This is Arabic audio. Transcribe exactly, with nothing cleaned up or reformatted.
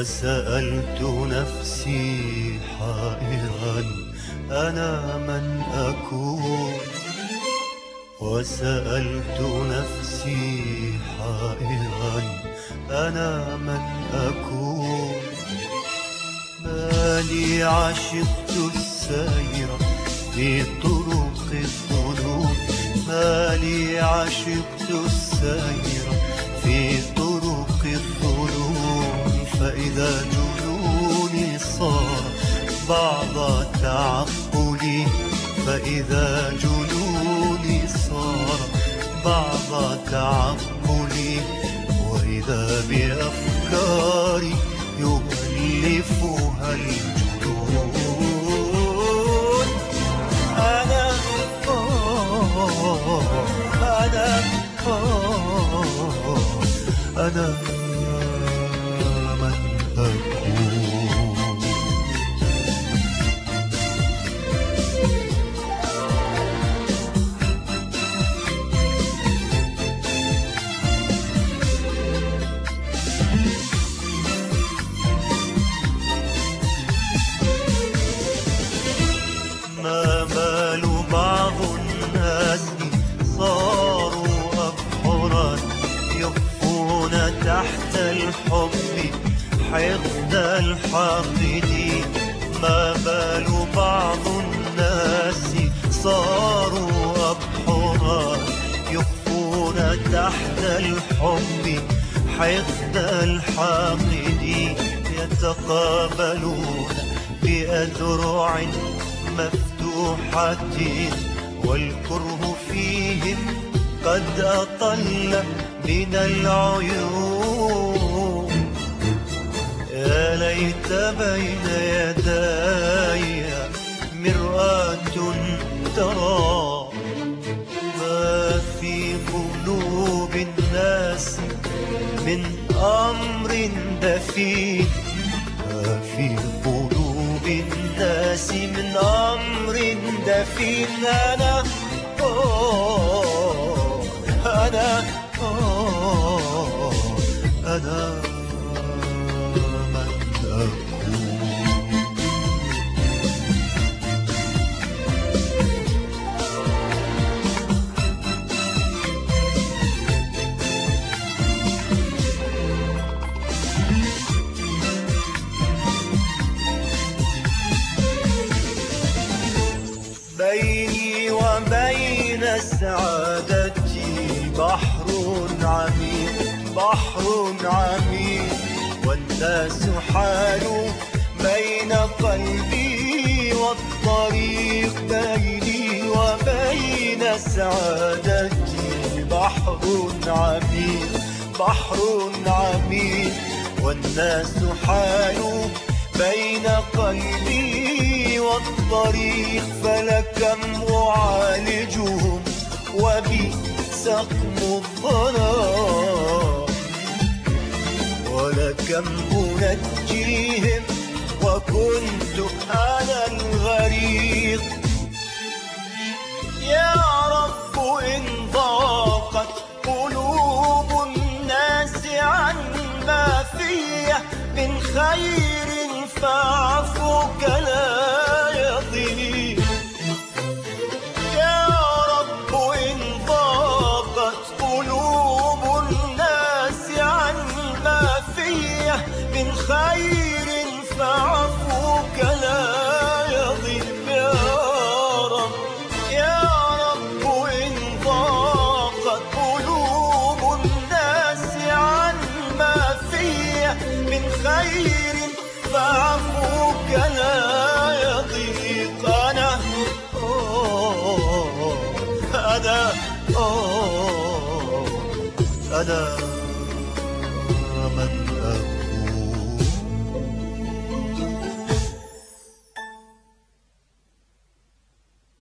وسألت نفسي حائرا أنا من أكون، وسألت نفسي حائرا أنا من أكون. ما لي عشقت السير في طرق الظنون، ما لي عشقت السير في طرق الظنون. فإذا جنوني صار بعض تعقلي، فإذا جنوني صار بعض تعقلي، وإذا بأفكاري يؤلفها الجنون. أنا آه أنا آه أنا من أكون. ما بال بعض الناس صاروا أبحرا يخفون تحت الحب حقد الحاقدين. ما بال بعض الناس صاروا أبحرا يخفون تحت الحب حقد الحاقدين. يتقابلون بأذرع مفتوحة والكره فيهم قد أطل من العيون. يا ليت بين يدي مرآة ترى ما في قلوب الناس من أمر دفين، ما في قلوب الناس من أمر دفين. أنا أوه أنا أوه أنا من أكون. بيني وبين سعادتي بحر عميق، بحر عميق، والناس حالوا بين قلبي والطريق. بيني وبين سعادتي بحر عميق، بحر عميق، والناس حالوا بين قلبي والطريق. فلكم أعالجهم وبي سقم الظلام، ولكم أنجيهم وكنت أنا الغريق. يا رب إن ضاقت قلوب الناس عن ما فيه من خير فعفوك لا يضيق. يا رب إن ضاقت قلوب الناس عن ما فيه من خير فعفوك لا يضيق. يا رب يا رب إن ضاقت قلوب الناس عن ما فيه من خير فعفوك لا يضيق. أنا أوه أنا أوه أنا من أكون.